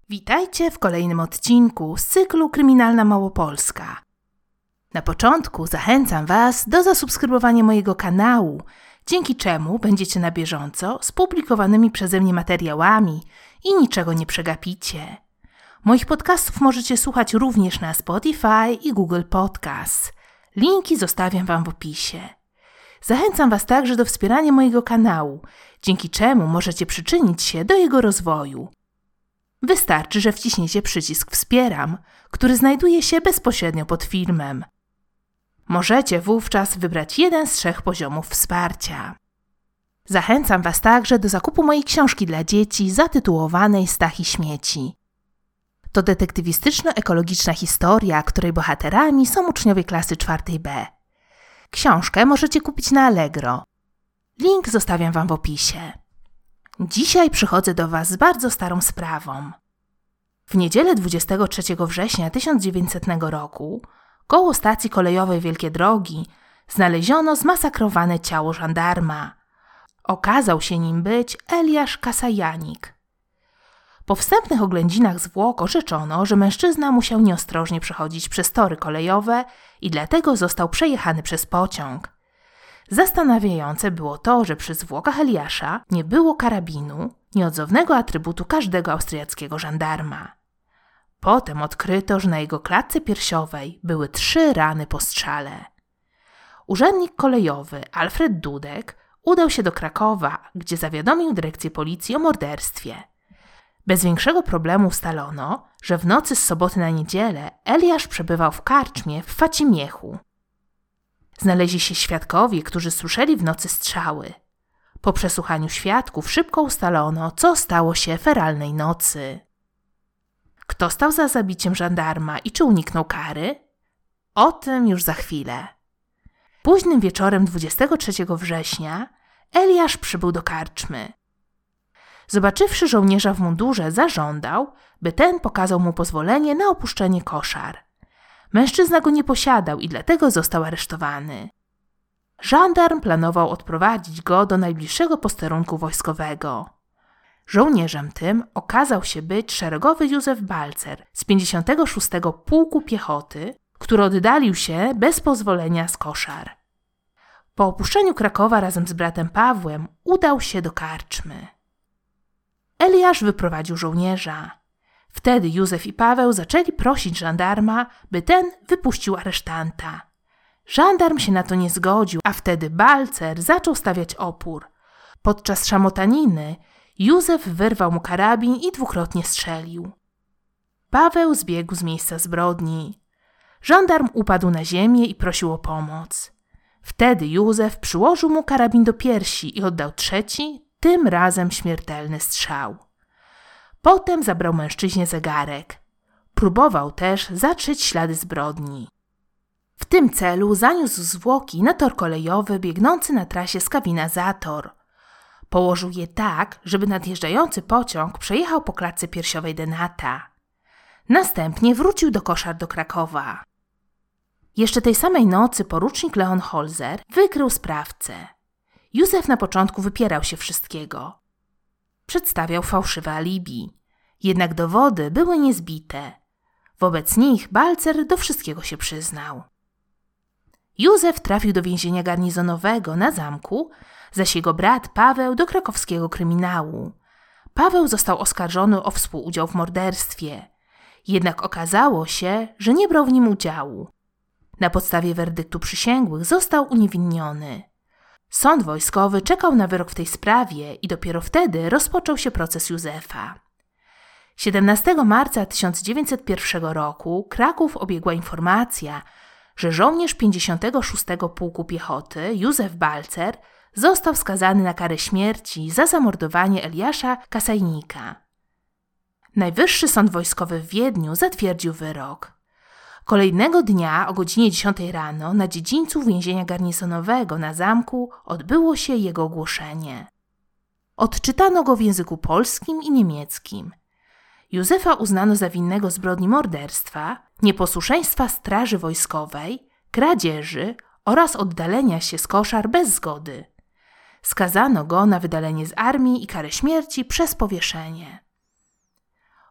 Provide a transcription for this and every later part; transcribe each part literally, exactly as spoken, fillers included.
Witajcie w kolejnym odcinku z cyklu Kryminalna Małopolska. Na początku zachęcam Was do zasubskrybowania mojego kanału, dzięki czemu będziecie na bieżąco z publikowanymi przeze mnie materiałami i niczego nie przegapicie. Moich podcastów możecie słuchać również na Spotify i Google Podcast. Linki zostawiam Wam w opisie. Zachęcam Was także do wspierania mojego kanału, dzięki czemu możecie przyczynić się do jego rozwoju. Wystarczy, że wciśniecie przycisk Wspieram, który znajduje się bezpośrednio pod filmem. Możecie wówczas wybrać jeden z trzech poziomów wsparcia. Zachęcam Was także do zakupu mojej książki dla dzieci zatytułowanej Stach i śmieci. To detektywistyczno-ekologiczna historia, której bohaterami są uczniowie klasy czwartej B. Książkę możecie kupić na Allegro. Link zostawiam Wam w opisie. Dzisiaj przychodzę do Was z bardzo starą sprawą. W niedzielę dwudziestego trzeciego września tysiąc dziewięćsetnego roku koło stacji kolejowej Wielkie Drogi znaleziono zmasakrowane ciało żandarma. Okazał się nim być Eliasz Kasajanik. Po wstępnych oględzinach zwłok orzeczono, że mężczyzna musiał nieostrożnie przechodzić przez tory kolejowe i dlatego został przejechany przez pociąg. Zastanawiające było to, że przy zwłokach Eliasza nie było karabinu, nieodzownego atrybutu każdego austriackiego żandarma. Potem odkryto, że na jego klatce piersiowej były trzy rany po strzale. Urzędnik kolejowy Alfred Dudek udał się do Krakowa, gdzie zawiadomił dyrekcję policji o morderstwie. Bez większego problemu ustalono, że w nocy z soboty na niedzielę Eliasz przebywał w karczmie w Facimiechu. Znaleźli się świadkowie, którzy słyszeli w nocy strzały. Po przesłuchaniu świadków szybko ustalono, co stało się feralnej nocy. Kto stał za zabiciem żandarma i czy uniknął kary? O tym już za chwilę. Późnym wieczorem dwudziestego trzeciego września Eliasz przybył do karczmy. Zobaczywszy żołnierza w mundurze, zażądał, by ten pokazał mu pozwolenie na opuszczenie koszar. Mężczyzna go nie posiadał i dlatego został aresztowany. Żandarm planował odprowadzić go do najbliższego posterunku wojskowego. Żołnierzem tym okazał się być szeregowy Józef Balcer z pięćdziesiątego szóstego Pułku Piechoty, który oddalił się bez pozwolenia z koszar. Po opuszczeniu Krakowa razem z bratem Pawłem udał się do karczmy. Eliasz wyprowadził żołnierza. Wtedy Józef i Paweł zaczęli prosić żandarma, by ten wypuścił aresztanta. Żandarm się na to nie zgodził, a wtedy Balcer zaczął stawiać opór. Podczas szamotaniny Józef wyrwał mu karabin i dwukrotnie strzelił. Paweł zbiegł z miejsca zbrodni. Żandarm upadł na ziemię i prosił o pomoc. Wtedy Józef przyłożył mu karabin do piersi i oddał trzeci, tym razem śmiertelny strzał. Potem zabrał mężczyźnie zegarek. Próbował też zatrzeć ślady zbrodni. W tym celu zaniósł zwłoki na tor kolejowy biegnący na trasie Skawina-Zator. Położył je tak, żeby nadjeżdżający pociąg przejechał po klatce piersiowej Denata. Następnie wrócił do koszar do Krakowa. Jeszcze tej samej nocy porucznik Leon Holzer wykrył sprawcę. Józef na początku wypierał się wszystkiego. Przedstawiał fałszywe alibi. Jednak dowody były niezbite. Wobec nich Balcer do wszystkiego się przyznał. Józef trafił do więzienia garnizonowego na zamku, zaś jego brat Paweł do krakowskiego kryminału. Paweł został oskarżony o współudział w morderstwie. Jednak okazało się, że nie brał w nim udziału. Na podstawie werdyktu przysięgłych został uniewinniony. Sąd wojskowy czekał na wyrok w tej sprawie i dopiero wtedy rozpoczął się proces Józefa. siedemnastego marca tysiąc dziewięćset pierwszego roku Kraków obiegła informacja, że żołnierz pięćdziesiątego szóstego Pułku Piechoty Józef Balcer został skazany na karę śmierci za zamordowanie Eliasza Kasajnika. Najwyższy Sąd Wojskowy w Wiedniu zatwierdził wyrok. Kolejnego dnia o godzinie dziesiątej rano na dziedzińcu więzienia garnizonowego na zamku odbyło się jego ogłoszenie. Odczytano go w języku polskim i niemieckim. Józefa uznano za winnego zbrodni morderstwa, nieposłuszeństwa straży wojskowej, kradzieży oraz oddalenia się z koszar bez zgody. Skazano go na wydalenie z armii i karę śmierci przez powieszenie.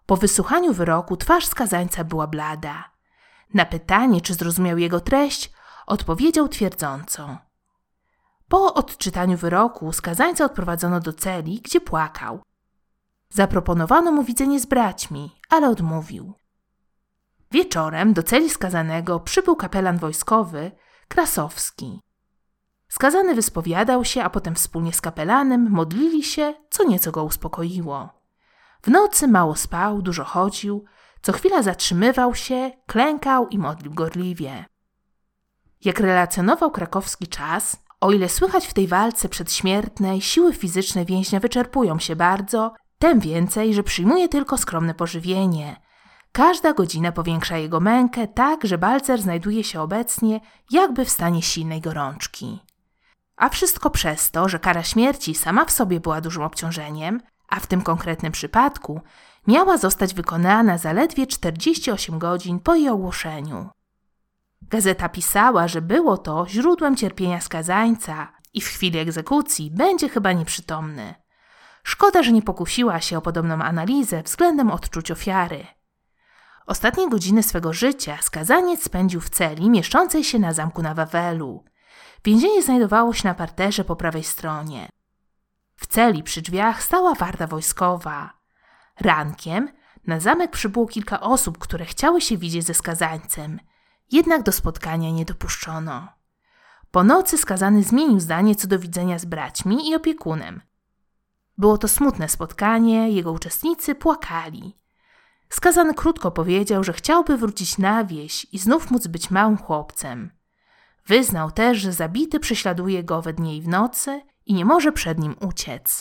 Po wysłuchaniu wyroku twarz skazańca była blada. Na pytanie, czy zrozumiał jego treść, odpowiedział twierdząco. Po odczytaniu wyroku skazańca odprowadzono do celi, gdzie płakał. Zaproponowano mu widzenie z braćmi, ale odmówił. Wieczorem do celi skazanego przybył kapelan wojskowy Krasowski. Skazany wyspowiadał się, a potem wspólnie z kapelanem modlili się, co nieco go uspokoiło. W nocy mało spał, dużo chodził, co chwila zatrzymywał się, klękał i modlił gorliwie. Jak relacjonował krakowski czas, o ile słychać w tej walce przedśmiertnej siły fizyczne więźnia wyczerpują się bardzo, tem więcej, że przyjmuje tylko skromne pożywienie. Każda godzina powiększa jego mękę tak, że Balcer znajduje się obecnie jakby w stanie silnej gorączki. A wszystko przez to, że kara śmierci sama w sobie była dużym obciążeniem, a w tym konkretnym przypadku miała zostać wykonana zaledwie czterdzieści osiem godzin po jej ogłoszeniu. Gazeta pisała, że było to źródłem cierpienia skazańca i w chwili egzekucji będzie chyba nieprzytomny. Szkoda, że nie pokusiła się o podobną analizę względem odczuć ofiary. Ostatnie godziny swego życia skazaniec spędził w celi mieszczącej się na zamku na Wawelu. Więzienie znajdowało się na parterze po prawej stronie. W celi przy drzwiach stała warta wojskowa. Rankiem na zamek przybyło kilka osób, które chciały się widzieć ze skazańcem, jednak do spotkania nie dopuszczono. Po nocy skazany zmienił zdanie co do widzenia z braćmi i opiekunem. Było to smutne spotkanie, jego uczestnicy płakali. Skazany krótko powiedział, że chciałby wrócić na wieś i znów móc być małym chłopcem. Wyznał też, że zabity prześladuje go we dnie i w nocy i nie może przed nim uciec.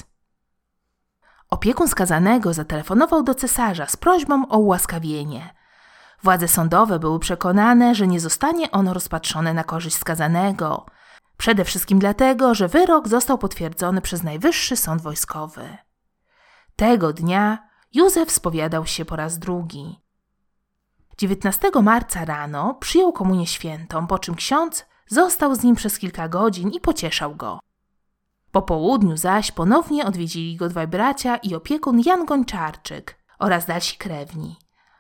Opiekun skazanego zatelefonował do cesarza z prośbą o ułaskawienie. Władze sądowe były przekonane, że nie zostanie ono rozpatrzone na korzyść skazanego. Przede wszystkim dlatego, że wyrok został potwierdzony przez Najwyższy Sąd Wojskowy. Tego dnia Józef spowiadał się po raz drugi. dziewiętnastego marca rano przyjął komunię świętą, po czym ksiądz został z nim przez kilka godzin i pocieszał go. Po południu zaś ponownie odwiedzili go dwaj bracia i opiekun Jan Gończarczyk oraz dalsi krewni.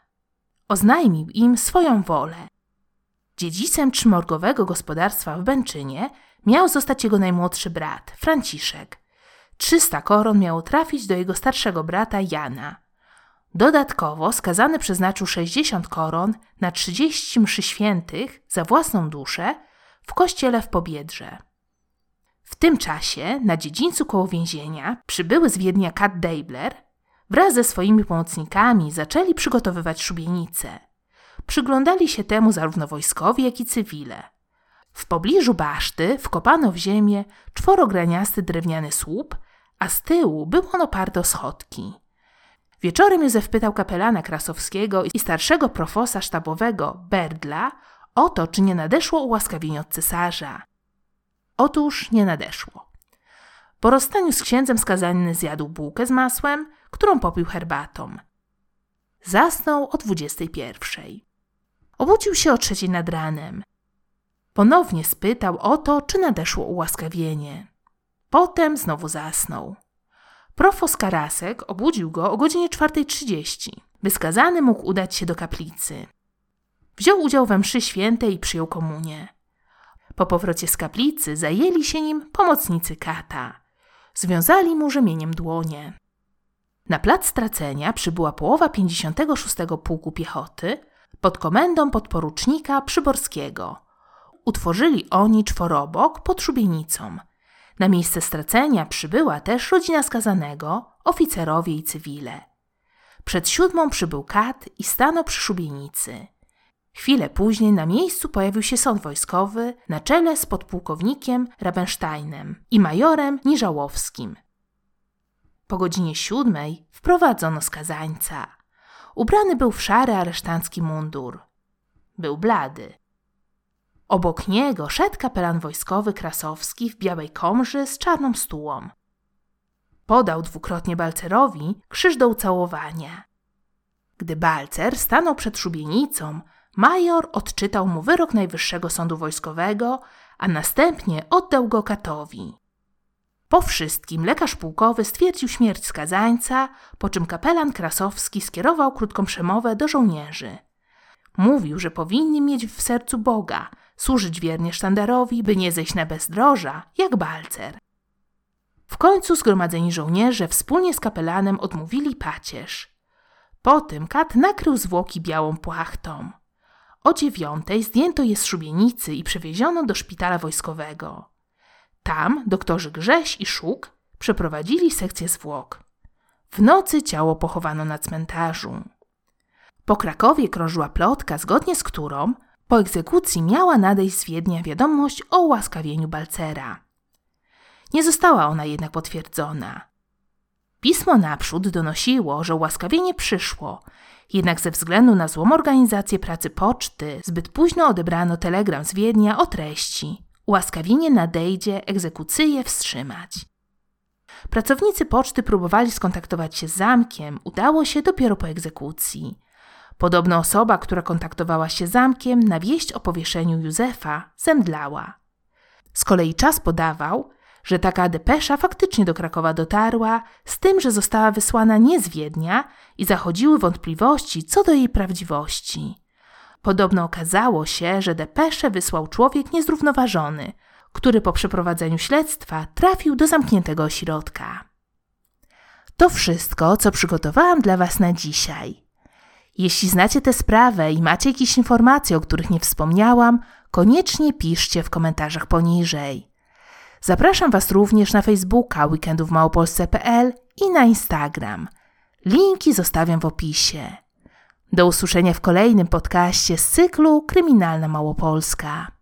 Oznajmił im swoją wolę. Dziedzicem trzymorgowego gospodarstwa w Bęczynie miał zostać jego najmłodszy brat, Franciszek. Trzysta koron miało trafić do jego starszego brata Jana. Dodatkowo skazany przeznaczył sześćdziesiąt koron na trzydzieści mszy świętych za własną duszę w kościele w Pobiedrze. W tym czasie na dziedzińcu koło więzienia przybyły z Wiednia Kat Deibler wraz ze swoimi pomocnikami zaczęli przygotowywać szubienicę. Przyglądali się temu zarówno wojskowi, jak i cywile. W pobliżu baszty wkopano w ziemię czworograniasty drewniany słup, a z tyłu był on oparty o schodki. Wieczorem Józef pytał kapelana Krasowskiego i starszego profosa sztabowego Berdla o to, czy nie nadeszło ułaskawienie od cesarza. Otóż nie nadeszło. Po rozstaniu z księdzem skazany zjadł bułkę z masłem, którą popił herbatą. Zasnął o dwudziestej pierwszej. Obudził się o trzeciej nad ranem. Ponownie spytał o to, czy nadeszło ułaskawienie. Potem znowu zasnął. Profos Karasek obudził go o godzinie czwartej trzydzieści, by skazany mógł udać się do kaplicy. Wziął udział we mszy świętej i przyjął komunię. Po powrocie z kaplicy zajęli się nim pomocnicy kata. Związali mu rzemieniem dłonie. Na plac stracenia przybyła połowa pięćdziesiątego szóstego Pułku Piechoty pod komendą podporucznika Przyborskiego. Utworzyli oni czworobok pod szubienicą. Na miejsce stracenia przybyła też rodzina skazanego, oficerowie i cywile. Przed siódmą przybył kat i stanął przy szubienicy. Chwilę później na miejscu pojawił się sąd wojskowy na czele z podpułkownikiem Rabensteinem i majorem Niżałowskim. Po godzinie siódmej wprowadzono skazańca. Ubrany był w szary aresztancki mundur. Był blady. Obok niego szedł kapelan wojskowy Krasowski w białej komży z czarną stułą. Podał dwukrotnie Balcerowi krzyż do ucałowania. Gdy Balcer stanął przed szubienicą, major odczytał mu wyrok Najwyższego Sądu Wojskowego, a następnie oddał go katowi. Po wszystkim lekarz pułkowy stwierdził śmierć skazańca, po czym kapelan Krasowski skierował krótką przemowę do żołnierzy. Mówił, że powinni mieć w sercu Boga, służyć wiernie sztandarowi, by nie zejść na bezdroża, jak Balcer. W końcu zgromadzeni żołnierze wspólnie z kapelanem odmówili pacierz. Potem kat nakrył zwłoki białą płachtą. O dziewiątej zdjęto je z szubienicy i przewieziono do szpitala wojskowego. Tam doktorzy Grześ i Szuk przeprowadzili sekcję zwłok. W nocy ciało pochowano na cmentarzu. Po Krakowie krążyła plotka, zgodnie z którą po egzekucji miała nadejść z Wiednia wiadomość o ułaskawieniu Balcera. Nie została ona jednak potwierdzona. Pismo naprzód donosiło, że ułaskawienie przyszło, jednak ze względu na złą organizację pracy poczty zbyt późno odebrano telegram z Wiednia o treści: ułaskawienie nadejdzie, egzekucję wstrzymać. Pracownicy poczty próbowali skontaktować się z zamkiem, udało się dopiero po egzekucji. Podobno osoba, która kontaktowała się z zamkiem na wieść o powieszeniu Józefa, zemdlała. Z kolei czas podawał, że taka depesza faktycznie do Krakowa dotarła, z tym, że została wysłana nie z Wiednia i zachodziły wątpliwości co do jej prawdziwości. Podobno okazało się, że depeszę wysłał człowiek niezrównoważony, który po przeprowadzeniu śledztwa trafił do zamkniętego ośrodka. To wszystko, co przygotowałam dla Was na dzisiaj. Jeśli znacie tę sprawę i macie jakieś informacje, o których nie wspomniałam, koniecznie piszcie w komentarzach poniżej. Zapraszam Was również na Facebooka weekendów w małopolsce kropka p l i na Instagram. Linki zostawiam w opisie. Do usłyszenia w kolejnym podcaście z cyklu Kryminalna Małopolska.